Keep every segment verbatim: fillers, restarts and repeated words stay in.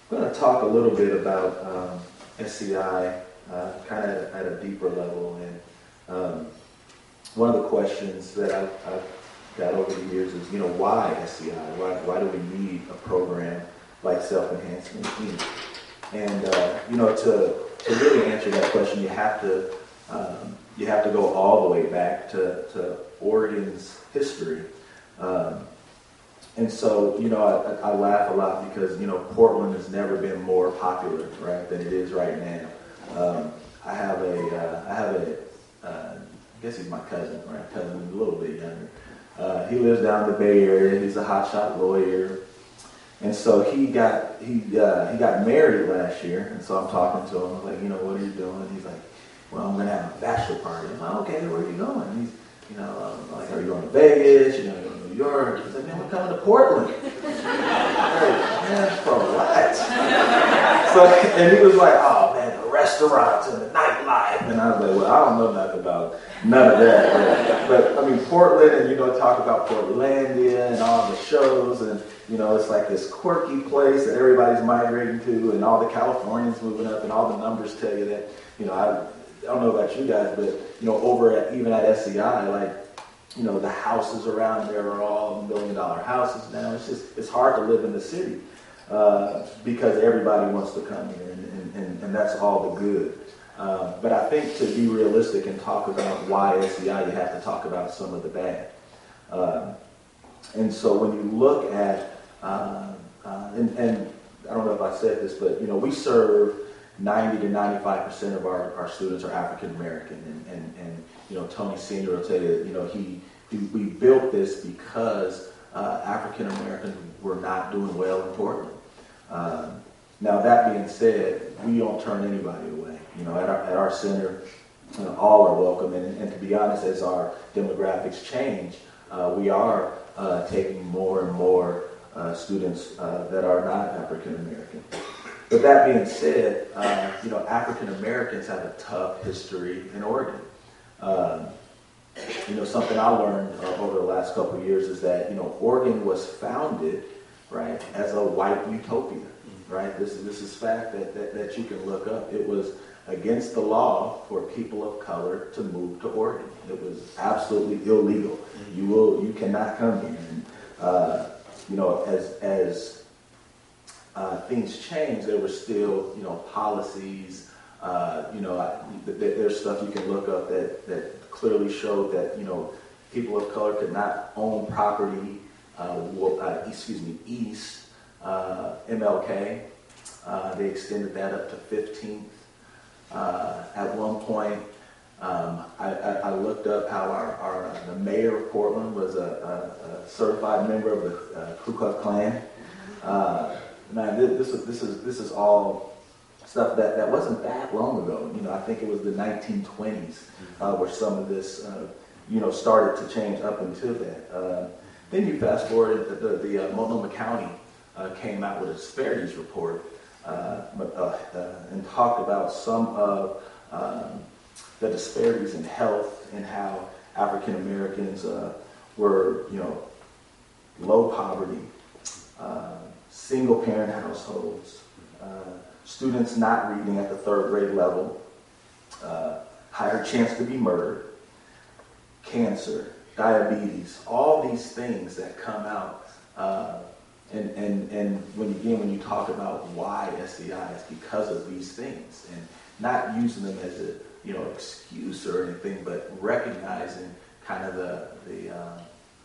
I'm going to talk a little bit about um, S C I, uh, kind of at a deeper level. And um, one of the questions that I've, I've got over the years is, you know, why S C I? Why, why do we need a program like Self-Enhancement? And uh, you know, to to really answer that question, you have to um, you have to go all the way back to, to Oregon's history. Um, And so, you know, I, I laugh a lot because, you know, Portland has never been more popular, right, than it is right now. Um, I have a, uh, I have a, uh, I guess he's my cousin, right, cousin, a little bit younger. Uh, he lives down in the Bay Area. He's a hotshot lawyer. And so he got, he, uh, he got married last year. And so I'm talking to him. I was like, you know, what are you doing? He's like, well, I'm going to have a bachelor party. I'm like, okay, where are you going? He's, you know, um, like, are you going to Vegas? You know, you're going to New York? He's like, man, we're coming to Portland. Like, man, for what? So, and he was like, oh, man, the restaurants and the nightlife. And I was like, well, I don't know nothing about none of that. But, but I mean, Portland, and, you know, talk about Portlandia and all the shows. And, you know, it's like this quirky place that everybody's migrating to, and all the Californians moving up, and all the numbers tell you that, you know, I, I don't know about you guys, but, you know, over at, even at S C I, like, you know, the houses around there are all million dollar houses now. It's just, it's hard to live in the city uh, because everybody wants to come here, and, and, and that's all the good. Uh, but I think to be realistic and talk about why S C I, you have to talk about some of the bad. Uh, and so when you look at, uh, uh, and, and I don't know if I said this, but, you know, we serve ninety to ninety-five percent of our, our students are African American, and, and, and you know, Tony Senior will tell you, you know, he, he we built this because uh, African Americans were not doing well in Portland. Um, now that being said, we don't turn anybody away. You know, at our, at our center, uh, all are welcome, and, and to be honest, as our demographics change, uh, we are uh, taking more and more uh, students uh, that are not African American. But that being said, uh, you know, African Americans have a tough history in Oregon. Um, you know, something I learned uh, over the last couple of years is that, you know, Oregon was founded, right, as a white utopia, right? This is this is fact that, that, that you can look up. It was against the law for people of color to move to Oregon. It was absolutely illegal. You will, you cannot come here. And, uh, you know, as as Uh, things changed, there were still, you know, policies, uh, you know, I, th- th- there's stuff you can look up that, that clearly showed that, you know, people of color could not own property, uh, w- uh, excuse me, east uh, M L K. Uh, they extended that up to fifteenth. Uh, at one point, um, I, I, I looked up how our, our uh, the mayor of Portland was a, a, a certified member of the uh, Ku Klux Klan. Uh, Man, this is this is this is all stuff that, that wasn't that long ago. You know, I think it was the nineteen twenties uh, where some of this, uh, you know, started to change up until that. Uh, then you fast forward, the, the, the uh, Multnomah County uh, came out with a disparities report uh, uh, uh, and talked about some of um, the disparities in health and how African Americans uh, were, you know, low poverty. Uh, single-parent households, uh, students not reading at the third grade level, uh, higher chance to be murdered, cancer, diabetes, all these things that come out. Uh, and, and, and when again, when you talk about why S C I, it's because of these things, and not using them as a, you know, excuse or anything, but recognizing kind of the the uh,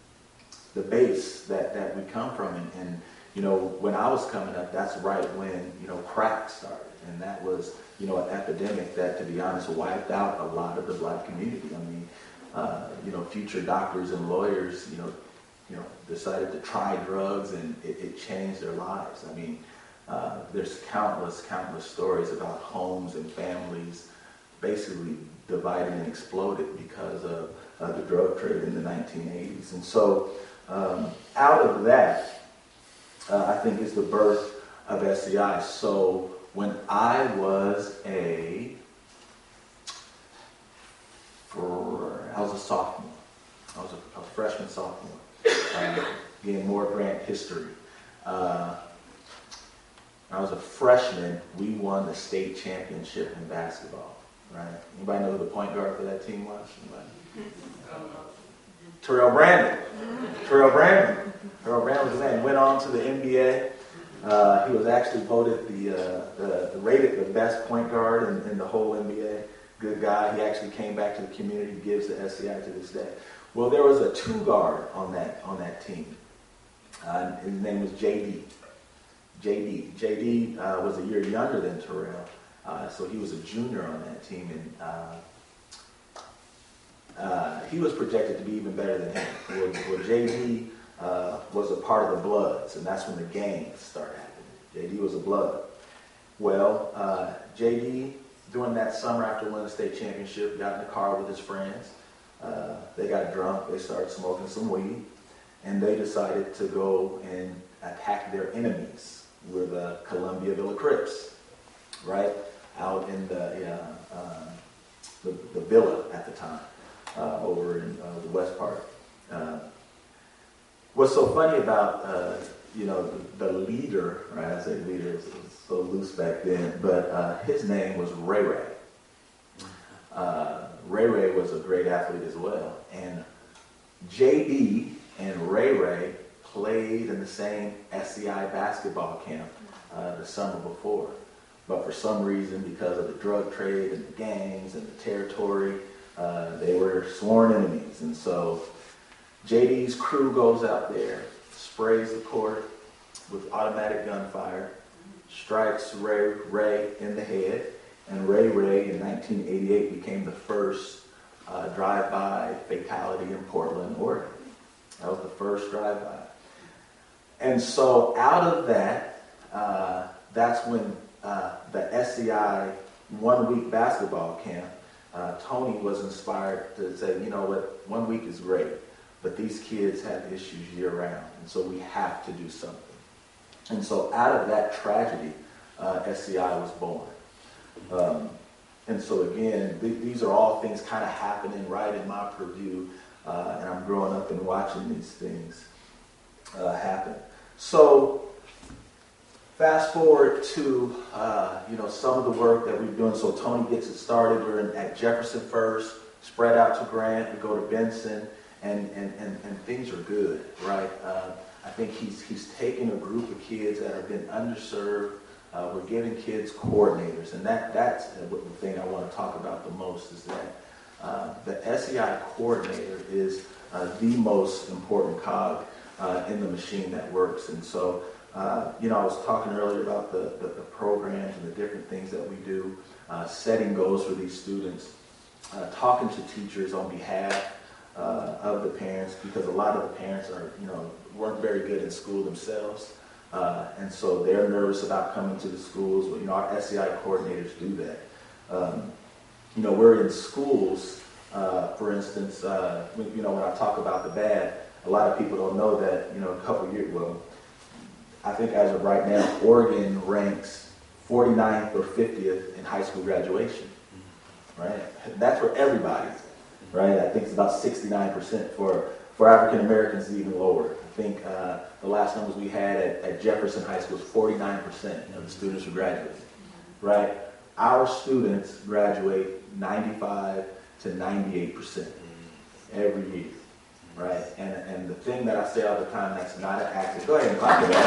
the base that, that we come from. And, and you know, when I was coming up, that's right when, you know, crack started. And that was, you know, an epidemic that, to be honest, wiped out a lot of the black community. I mean, uh, you know, future doctors and lawyers, you know, you know, decided to try drugs, and it, it changed their lives. I mean, uh, there's countless, countless stories about homes and families basically divided and exploded because of uh, the drug trade in the nineteen eighties. And so um, out of that, Uh, I think is the birth of S C I. So when I was a, for, I was a sophomore. I was a, a freshman sophomore. Um, again, more grant history. Uh, when I was a freshman, we won the state championship in basketball, right? Anybody know who the point guard for that team was? Anybody? Terrell Brandon. Terrell Brandon. Terrell Brandon was his name. Went on to the N B A. Uh, he was actually voted the, uh, the, the rated the best point guard in, in the whole N B A. Good guy. He actually came back to the community, gives to S C I to this day. Well, there was a two guard on that on that team. Uh, his name was J D. J D. J D uh, was a year younger than Terrell, uh, so he was a junior on that team, and uh, uh, he was projected to be even better than him. Well, well J D uh, was a part of the Bloods, and that's when the gangs started happening. J D was a Blood. Well, uh, J D, during that summer after winning the state championship, got in the car with his friends. Uh, they got drunk. They started smoking some weed, and they decided to go and attack their enemies. Were the Columbiaville Crips, right? Out in the, yeah, um, the, the villa at the time, uh, over in uh, the west part. Uh, what's so funny about, uh, you know, the, the leader, right? I say leader, it was, it was so loose back then, but uh, his name was Ray Ray. Uh, Ray Ray was a great athlete as well. And J D and Ray Ray played in the same S C I basketball camp uh, the summer before. But for some reason, because of the drug trade and the gangs and the territory, uh, they were sworn enemies. And so J D's crew goes out there, sprays the court with automatic gunfire, strikes Ray Ray in the head, and Ray Ray in nineteen eighty-eight became the first uh, drive-by fatality in Portland, Oregon. That was the first drive-by. And so out of that, uh, that's when uh, the S C I one-week basketball camp, uh, Tony was inspired to say, you know what, one week is great, but these kids have issues year-round, and so we have to do something. And so out of that tragedy, uh, S C I was born. Um, and so again, th- these are all things kind of happening right in my purview, uh, and I'm growing up and watching these things uh, happen. So fast forward to uh, you know some of the work that we're doing. So Tony gets it started. We're in, at Jefferson first, spread out to Grant, we go to Benson, and and, and, and things are good, right? Uh, I think he's he's taking a group of kids that have been underserved. Uh, we're giving kids coordinators, and that that's the thing I want to talk about the most is that uh, the S E I coordinator is uh, the most important cog Uh, in the machine that works. And so, uh, you know, I was talking earlier about the, the, the programs and the different things that we do, uh, setting goals for these students, uh, talking to teachers on behalf uh, of the parents, because a lot of the parents are, you know, weren't very good in school themselves. Uh, and so they're nervous about coming to the schools. Well, you know, our S E I coordinators do that. Um, you know, we're in schools, uh, for instance, uh, you know, when I talk about the bad, a lot of people don't know that, you know, a couple of years, well, I think as of right now, Oregon ranks forty-ninth or fiftieth in high school graduation, right? That's for everybody, right? I think it's about sixty-nine percent for, for African Americans, even lower. I think uh, the last numbers we had at, at Jefferson High School was forty-nine percent of the students who graduated, right? Our students graduate ninety-five to ninety-eight percent every year. Right, and and the thing that I say all the time, that's not an accident. Go ahead and clap it up.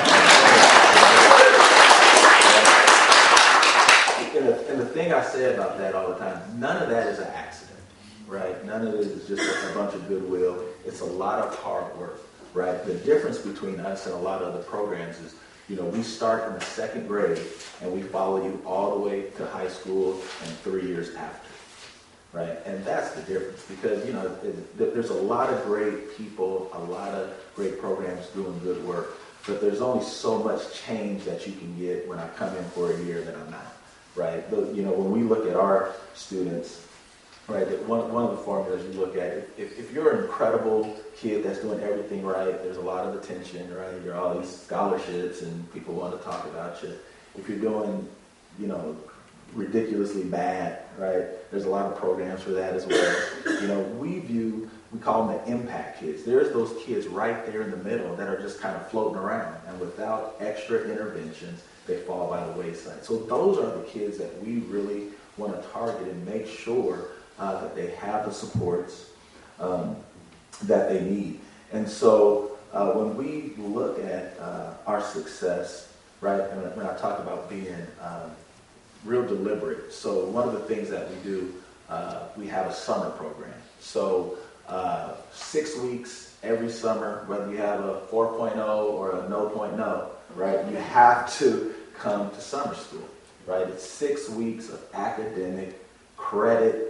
And the, and the thing I say about that all the time, none of that is an accident, right? None of it is just a, a bunch of goodwill. It's a lot of hard work, right? The difference between us and a lot of other programs is, you know, we start in the second grade and we follow you all the way to high school and three years after. Right, and that's the difference, because, you know, it, there's a lot of great people, a lot of great programs doing good work, but there's only so much change that you can get when I come in for a year that I'm not, right? But, you know, when we look at our students, right, one, one of the formulas you look at, if, if you're an incredible kid that's doing everything right, there's a lot of attention, right? You're all these scholarships and people want to talk about you. If you're doing, you know, ridiculously bad, right? There's a lot of programs for that as well. You know, we view, we call them the impact kids. There's those kids right there in the middle that are just kind of floating around, and without extra interventions, they fall by the wayside. So those are the kids that we really want to target and make sure uh, that they have the supports um, that they need. And so uh, when we look at uh, our success, right, and when I talk about being um, real deliberate, so one of the things that we do, uh, we have a summer program. So uh, six weeks every summer, whether you have a four point oh or a no point no, right, you have to come to summer school, right? It's six weeks of academic credit